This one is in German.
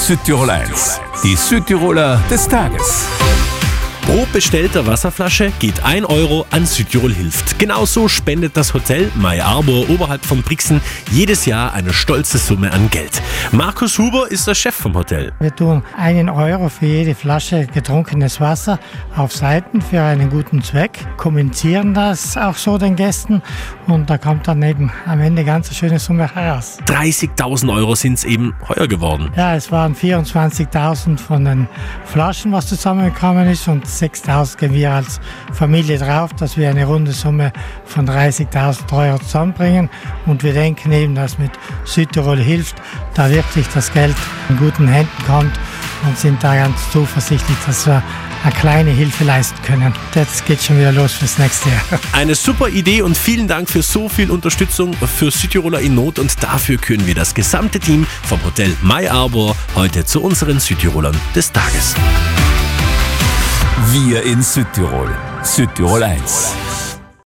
Südtirol 1, die Südtiroler des Tages. Pro bestellter Wasserflasche geht 1 Euro an Südtirol hilft. Genauso spendet das Hotel My Arbor oberhalb von Brixen jedes Jahr eine stolze Summe an Geld. Markus Huber ist der Chef vom Hotel. Wir tun 1 Euro für jede Flasche getrunkenes Wasser auf Seiten für einen guten Zweck, kommunizieren das auch so den Gästen und da kommt dann eben am Ende ganz eine schöne Summe heraus. 30.000 Euro sind es eben heuer geworden. Ja, es waren 24.000 von den Flaschen, was zusammengekommen ist und 6.000 gehen wir als Familie drauf, dass wir eine runde Summe von 30.000 Euro zusammenbringen. Und wir denken eben, dass mit Südtirol hilft, da wirklich das Geld in guten Händen kommt und sind da ganz zuversichtlich, dass wir eine kleine Hilfe leisten können. Jetzt geht schon wieder los fürs nächste Jahr. Eine super Idee und vielen Dank für so viel Unterstützung für Südtiroler in Not und dafür küren wir das gesamte Team vom Hotel My Arbor heute zu unseren Südtirolern des Tages. Wir in Südtirol. Südtirol 1.